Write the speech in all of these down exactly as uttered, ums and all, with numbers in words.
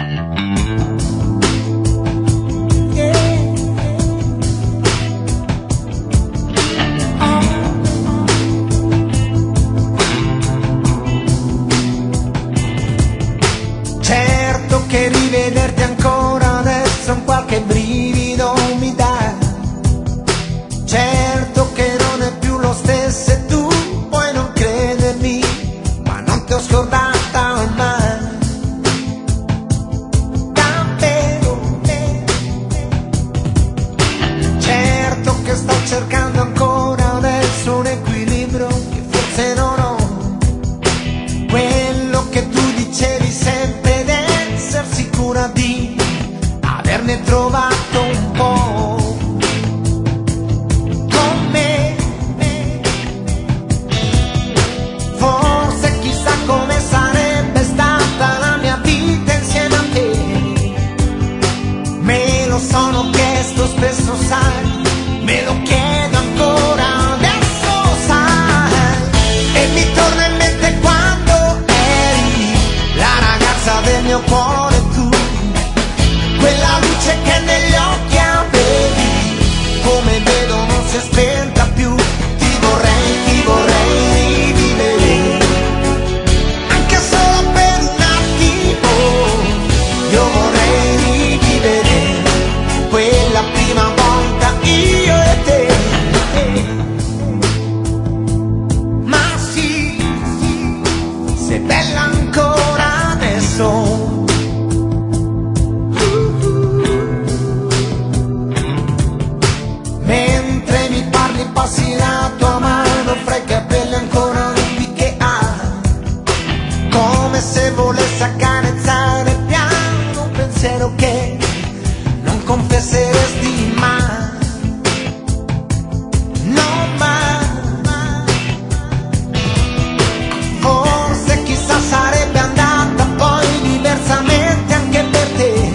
Certo che rivederti ancora adesso un qualche brivido mi dà. Certo che non è più lo stesso e tu puoi non credermi, ma non ti ho scordata mai. Davvero. Certo che sto cercando ancora adesso un equilibrio che forse non ho. Quello che tu dicevi sempre ed essere sicura di averne trovato un po' con me. Forse chissà come sarebbe stata la mia vita insieme a te. Me lo sono chiesto spesso, sai, me lo chiedo ancora adesso, sai. E mi torna in mente quando eri la ragazza del mio cuore, tu, quella luce che negli occhi avevi, come vedo non si è spenta più. Ti vorrei, ti vorrei rivivere, anche solo per un attimo. Io vorrei rivivere quella prima volta, io e te. Ma sì, sei bella ancora adesso. Mentre mi parli passi la tua mano fra i capelli ancora lunghi che ha, come se volesse accarezzare piano un pensiero che non confesseresti mai. No, mai. Forse chissà sarebbe andata poi diversamente anche per te.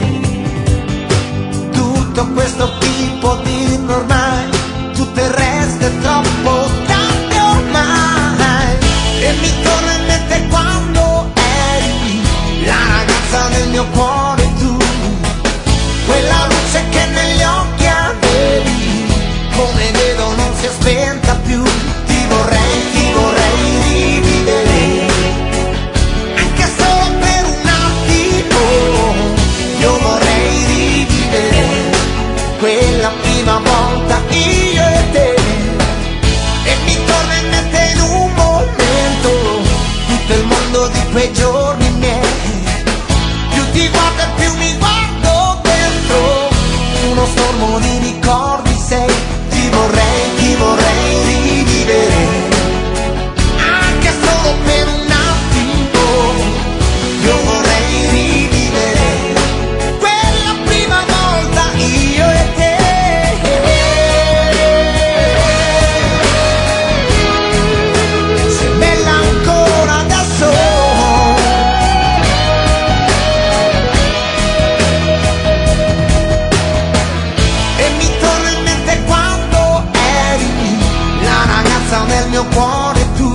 Tutto questo tipo di ormai, tutto il resto è troppo tardi ormai. E mi torna in mente quando eri la ragazza del mio cuore, tu, quella luce che negli occhi avevi, come vedo non si è spenta più. Ti vorrei, ti vorrei rivivere, anche solo per un attimo. Io vorrei rivivere quella prima volta, io e te. E mi torna in mente in un momento tutto il mondo di quei giorni miei. Più ti guardo e più mi guardo dentro uno stormo di ricordi sei. Ti vorrei, ti vorrei rivivere, anche solo per un attimo. Io vorrei rivivere quella prima volta, io e te. Sei bella ancora adesso. E mi torna in mente quando eri la ragazza del mio cuore, tu,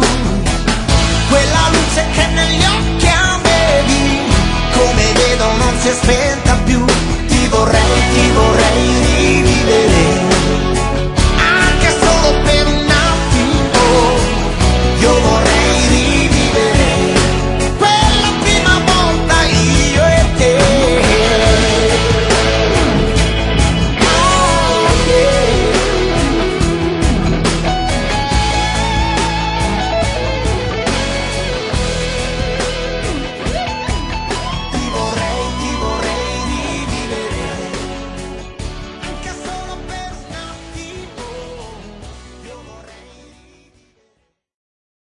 quella luce che negli occhi avevi, come vedo non si è spenta